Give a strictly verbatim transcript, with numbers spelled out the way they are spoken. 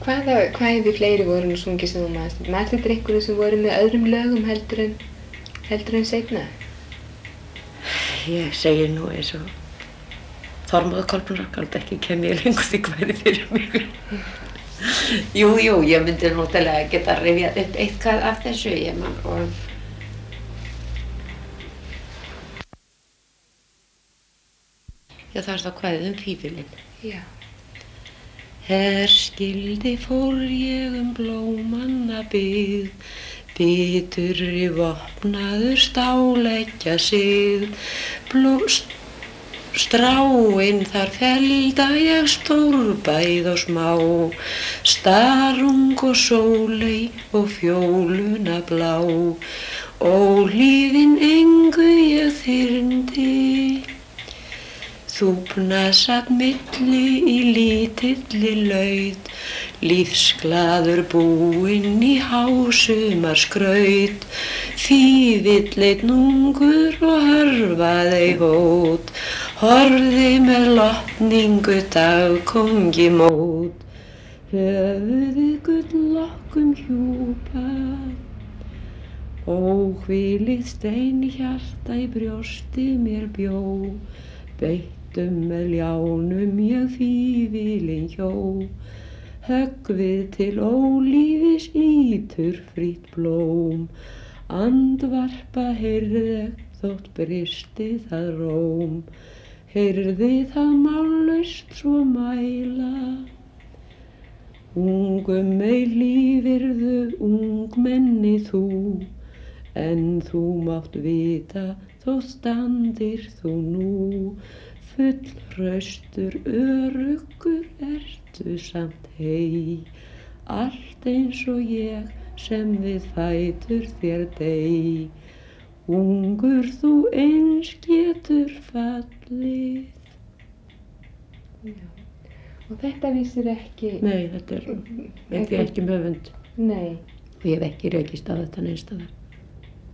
Hvaða, hvaða fleiri voru nú sungið sem þú manst? Manst þetta einhverju sem voru með öðrum lögum heldur en, heldur en seinna? Ég segi nú eins og Þormóður Kolbrún Rögnvald, ekki kem ég lengur því kvæði fyrir mig. Jú, jú, ég myndi náttúrulega geta rifjað upp eitthvað af þessu, ég man og Já, það er þá kvæðið um fífilinn. Já. Herskildi fór ég um blómanna byggð, biturri vopnaður stáleggja sigð, blóst stráin þar felda ég stórbæð og smá, starung og sóley og fjóluna blá, ólíðin engu ég þyrndi. Þúfna satt milli í lítilli laut, lífsglaður búinn í hásumar skraut, fífill einn ungur og hörfaði hót, horfði með lotningu dagkongi mót, höfuðið gullokkum hjúpað, óhvílið steinhjarta í brjósti mér bjó, beittum með ljánum ég fífilinn hjó, höggvið til ólífis lítur frítt blóm, andvarpa heyrði þótt bristi það róm, heyrði það mállaust svo mæla. Ungum mei lífirðu ungmenni þú, en þú mátt vita þó standir þú nú, fullhraustur öruggur ertu samt hey, allt eins og ég sem við fætur þér dey, ungur þú eins getur fallið. Já. Og þetta vísir ekki... Nei, þetta er, veit ég ekki með höfund. Nei. Og ég hef ekki rekist á þetta neins staðar.